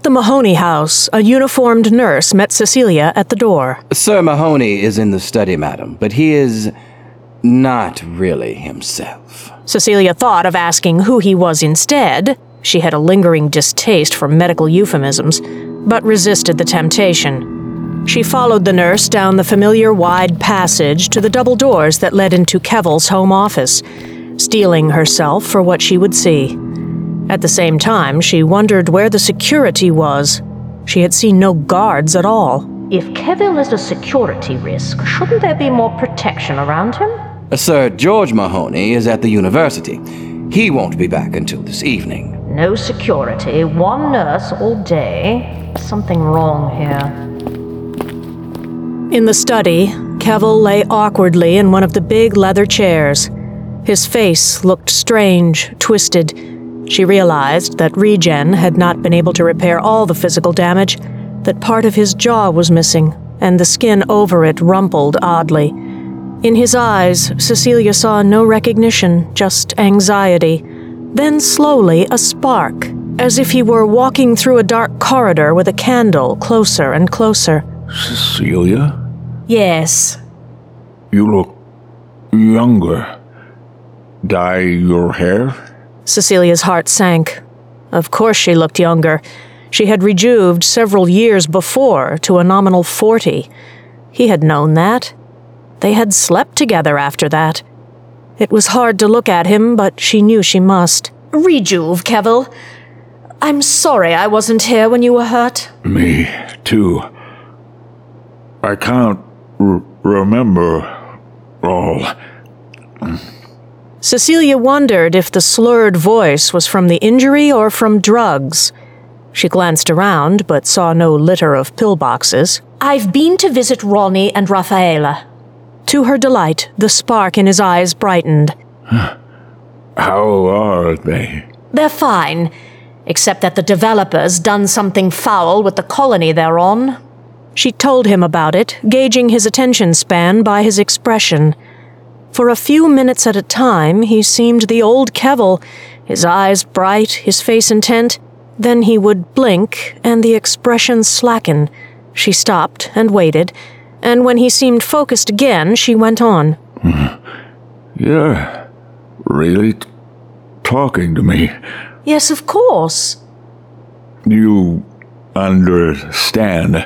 At the Mahoney house, a uniformed nurse met Cecilia at the door. Sir Mahoney is in the study, madam, but he is not really himself. Cecilia thought of asking who he was instead. She had a lingering distaste for medical euphemisms, but resisted the temptation. She followed the nurse down the familiar wide passage to the double doors that led into Kevil's home office, steeling herself for what she would see. At the same time, she wondered where the security was. She had seen no guards at all. If Kevil is a security risk, shouldn't there be more protection around him? Sir George Mahoney is at the university. He won't be back until this evening. No security, one nurse all day. Something wrong here. In the study, Kevil lay awkwardly in one of the big leather chairs. His face looked strange, twisted. She realized that Regen had not been able to repair all the physical damage, that part of his jaw was missing, and the skin over it rumpled oddly. In his eyes, Cecilia saw no recognition, just anxiety. Then slowly a spark, as if he were walking through a dark corridor with a candle closer and closer. Cecilia? Yes. You look younger. Dye your hair? Cecilia's heart sank. Of course she looked younger. She had rejuvened several years before to a nominal 40. He had known that. They had slept together after that. It was hard to look at him, but she knew she must. Rejuve, Kevil. I'm sorry I wasn't here when you were hurt. Me, too. I can't remember all. Cecilia wondered if the slurred voice was from the injury or from drugs. She glanced around, but saw no litter of pillboxes. I've been to visit Ronnie and Rafaela. To her delight, the spark in his eyes brightened. How are they? They're fine, except that the developer's done something foul with the colony they're on. She told him about it, gauging his attention span by his expression. For a few minutes at a time, he seemed the old Kevil, his eyes bright, his face intent. Then he would blink, and the expression slacken. She stopped and waited, and when he seemed focused again, she went on. You're really talking to me. Yes, of course. You understand?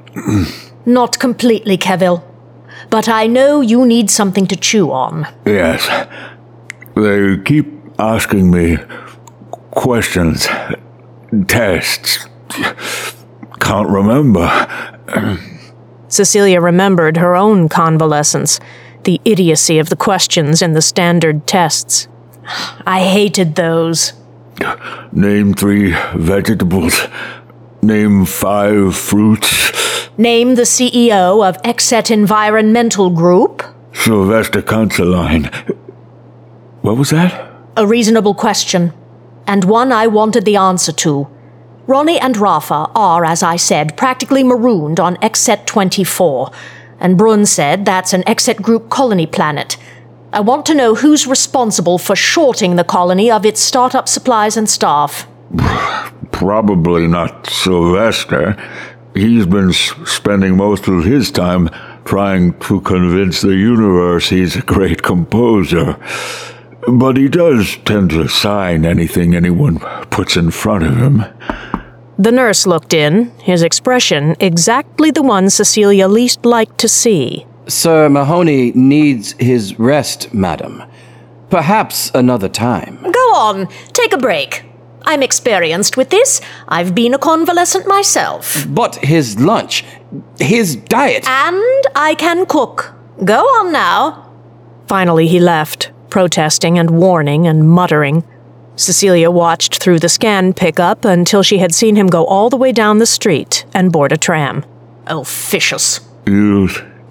Not completely, Kevil. But I know you need something to chew on. Yes. They keep asking me questions, tests. Can't remember. Cecilia remembered her own convalescence, the idiocy of the questions in the standard tests. I hated those. Name 3 vegetables. Name 5 fruits. Name the CEO of Exet Environmental Group. Sylvester Consoline. What was that? A reasonable question, and one I wanted the answer to. Ronnie and Rafa are, as I said, practically marooned on Exet 24, and Brun said that's an Exet Group colony planet. I want to know who's responsible for shorting the colony of its startup supplies and staff. Probably not Sylvester. He's been spending most of his time trying to convince the universe he's a great composer. But he does tend to sign anything anyone puts in front of him. The nurse looked in, his expression exactly the one Cecilia least liked to see. Sir Mahoney needs his rest, madam. Perhaps another time. Go on, take a break. I'm experienced with this. I've been a convalescent myself. But his lunch, his diet... And I can cook. Go on now. Finally he left, protesting and warning and muttering. Cecilia watched through the scan pickup until she had seen him go all the way down the street and board a tram. Officious. You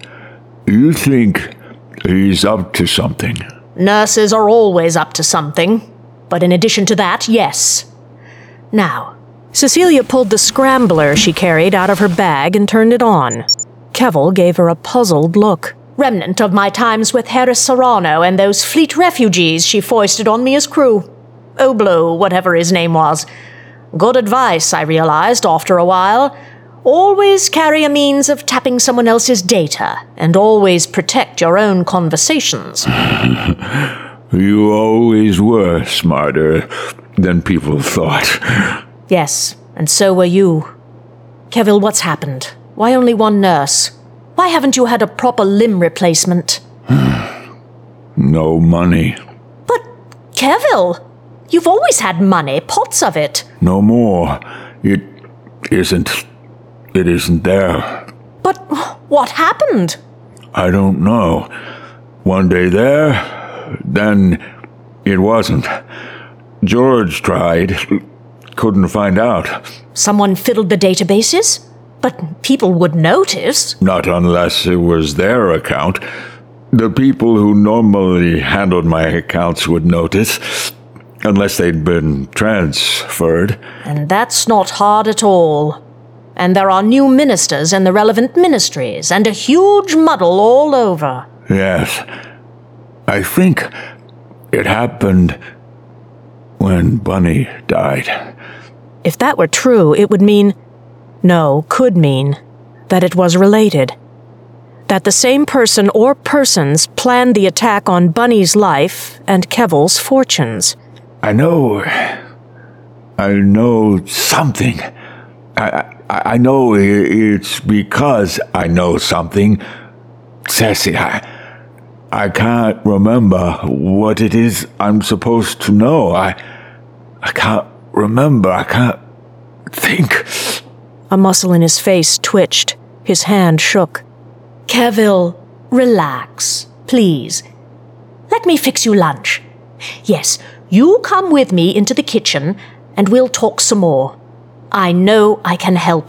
think he's up to something? Nurses are always up to something. But in addition to that, yes. Now, Cecilia pulled the scrambler she carried out of her bag and turned it on. Kevil gave her a puzzled look. Remnant of my times with Harris Serrano and those fleet refugees she foisted on me as crew. Oblo, whatever his name was. Good advice, I realized after a while. Always carry a means of tapping someone else's data, and always protect your own conversations. You always were smarter than people thought. Yes, and so were you. Kevil, what's happened? Why only one nurse? Why haven't you had a proper limb replacement? No money. But, Kevil, you've always had money, pots of it. No more. It isn't there. But what happened? I don't know. One day there, then it wasn't. George tried. Couldn't find out. Someone fiddled the databases? But people would notice. Not unless it was their account. The people who normally handled my accounts would notice, unless they'd been transferred. And that's not hard at all. And there are new ministers in the relevant ministries, and a huge muddle all over. Yes. I think it happened when Bunny died. If that were true, it would mean, could mean, that it was related. That the same person or persons planned the attack on Bunny's life and Kevil's fortunes. I know something. I know it's because I know something. Sassy, I can't remember what it is I'm supposed to know. I can't remember. I can't think. A muscle in his face twitched. His hand shook. Kevil, relax, please. Let me fix you lunch. Yes, you come with me into the kitchen, and we'll talk some more. I know I can help.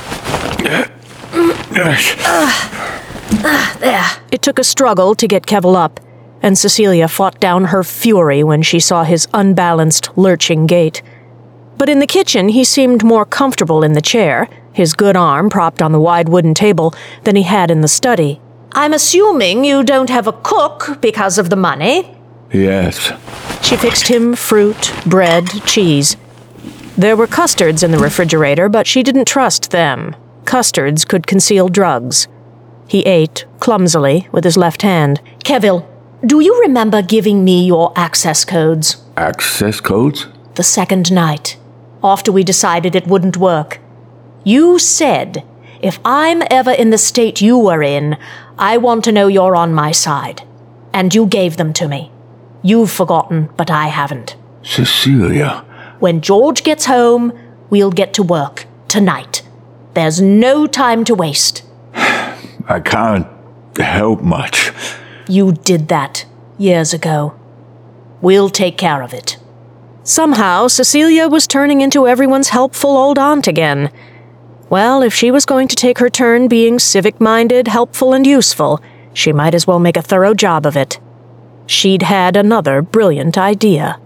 There. It took a struggle to get Kevil up, and Cecilia fought down her fury when she saw his unbalanced, lurching gait. But in the kitchen, he seemed more comfortable in the chair, his good arm propped on the wide wooden table, than he had in the study. I'm assuming you don't have a cook because of the money. Yes. She fixed him fruit, bread, cheese. There were custards in the refrigerator, but she didn't trust them. Custards could conceal drugs. He ate, clumsily, with his left hand. Kevil, do you remember giving me your access codes? Access codes? The second night, after we decided it wouldn't work. You said, if I'm ever in the state you were in, I want to know you're on my side. And you gave them to me. You've forgotten, but I haven't. Cecilia. When George gets home, we'll get to work. Tonight. There's no time to waste. I can't help much. You did that years ago. We'll take care of it. Somehow, Cecilia was turning into everyone's helpful old aunt again. Well, if she was going to take her turn being civic-minded, helpful, and useful, she might as well make a thorough job of it. She'd had another brilliant idea.